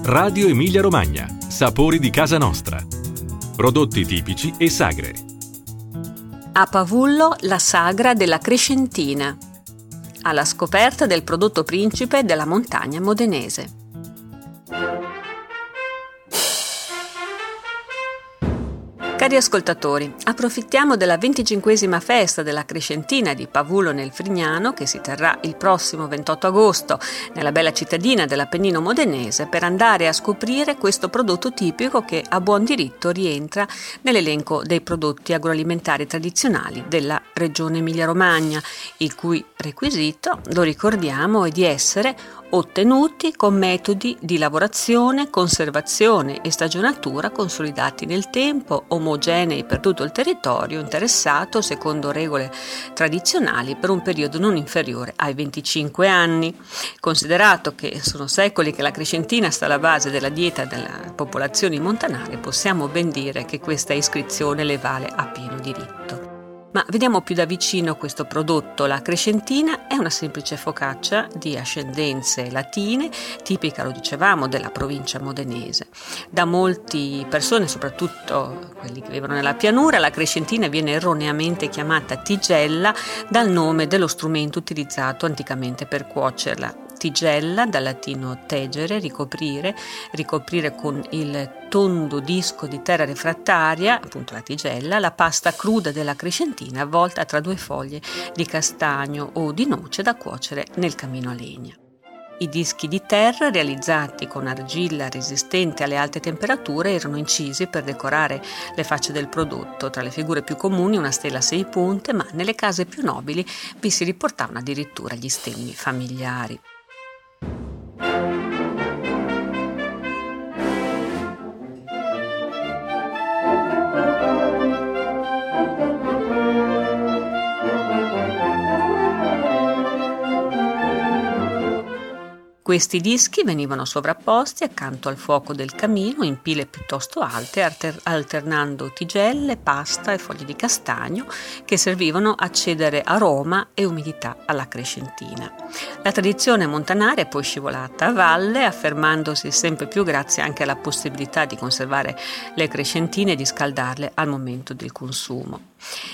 Radio Emilia Romagna. Sapori di casa nostra. Prodotti tipici e sagre. A Pavullo la sagra della Crescentina, alla scoperta del prodotto principe della montagna modenese. Cari ascoltatori, approfittiamo della 25esima festa della Crescentina di Pavullo nel Frignano, che si terrà il prossimo 28 agosto nella bella cittadina dell'Appennino modenese, per andare a scoprire questo prodotto tipico che a buon diritto rientra nell'elenco dei prodotti agroalimentari tradizionali della regione Emilia-Romagna, il cui requisito, lo ricordiamo, è di essere ottenuti con metodi di lavorazione, conservazione e stagionatura consolidati nel tempo, omogenei per tutto il territorio interessato secondo regole tradizionali per un periodo non inferiore ai 25 anni. Considerato che sono secoli che la Crescentina sta alla base della dieta delle popolazioni montanare, possiamo ben dire che questa iscrizione le vale a pieno diritto. Ma vediamo più da vicino questo prodotto. La Crescentina è una semplice focaccia di ascendenze latine, tipica, lo dicevamo, della provincia modenese. Da molte persone, soprattutto quelli che vivono nella pianura, la Crescentina viene erroneamente chiamata tigella dal nome dello strumento utilizzato anticamente per cuocerla. Tigella, dal latino tegere, ricoprire con il tondo disco di terra refrattaria, appunto la tigella, la pasta cruda della Crescentina avvolta tra due foglie di castagno o di noce da cuocere nel camino a legna. I dischi di terra, realizzati con argilla resistente alle alte temperature, erano incisi per decorare le facce del prodotto. Tra le figure più comuni una stella a 6 punte, ma nelle case più nobili vi si riportavano addirittura gli stemmi familiari. Questi dischi venivano sovrapposti accanto al fuoco del camino in pile piuttosto alte, alternando tigelle, pasta e foglie di castagno che servivano a cedere aroma e umidità alla Crescentina. La tradizione montanaria è poi scivolata a valle, affermandosi sempre più grazie anche alla possibilità di conservare le crescentine e di scaldarle al momento del consumo.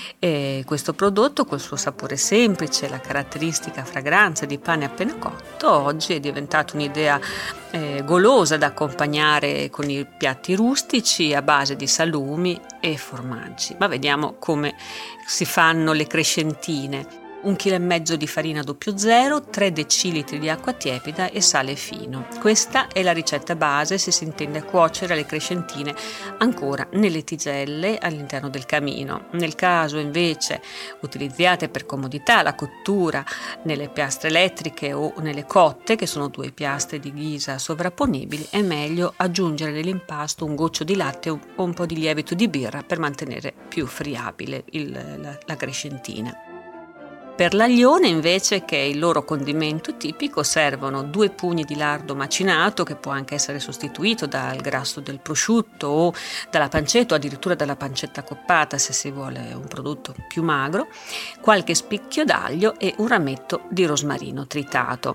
E questo prodotto, col suo sapore semplice e la caratteristica fragranza di pane appena cotto, oggi è diventato un'idea golosa da accompagnare con i piatti rustici a base di salumi e formaggi. Ma vediamo come si fanno le crescentine. 1,5 kg di farina 00, 3 decilitri di acqua tiepida e sale fino. Questa è la ricetta base se si intende cuocere le crescentine ancora nelle tigelle all'interno del camino. Nel caso invece utilizziate per comodità la cottura nelle piastre elettriche o nelle cotte, che sono 2 piastre di ghisa sovrapponibili, è meglio aggiungere nell'impasto un goccio di latte o un po' di lievito di birra per mantenere più friabile la crescentina. Per l'aglione, invece, che è il loro condimento tipico, servono 2 pugni di lardo macinato, che può anche essere sostituito dal grasso del prosciutto o dalla pancetta o addirittura dalla pancetta coppata se si vuole un prodotto più magro, qualche spicchio d'aglio e un rametto di rosmarino tritato.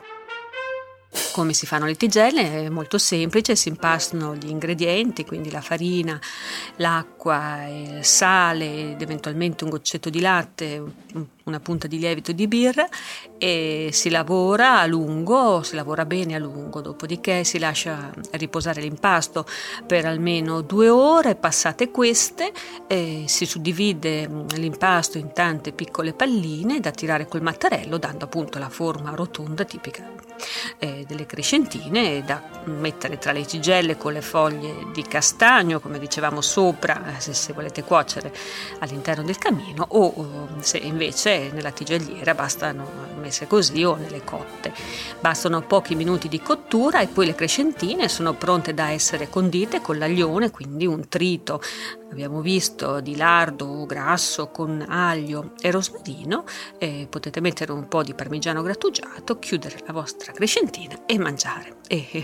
Come si fanno le tigelle? È molto semplice, si impastano gli ingredienti, quindi la farina, l'acqua, il sale ed eventualmente un goccetto di latte, una punta di lievito di birra, e si lavora a lungo, si lavora bene a lungo, dopodiché si lascia riposare l'impasto per almeno 2 ore. Passate queste si suddivide l'impasto in tante piccole palline da tirare col mattarello, dando appunto la forma rotonda tipica delle crescentine, da mettere tra le tigelle con le foglie di castagno, come dicevamo sopra, se volete cuocere all'interno del camino, o se invece nella tigelliera bastano messe così, o nelle cotte. Bastano pochi minuti di cottura e poi le crescentine sono pronte da essere condite con l'aglione, quindi un trito, abbiamo visto, di lardo grasso con aglio e rosmarino. Potete mettere un po' di parmigiano grattugiato, chiudere la vostra crescentina e mangiare.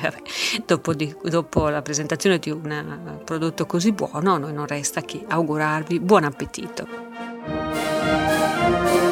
Dopo la presentazione di un prodotto così buono, a noi non resta che augurarvi buon appetito.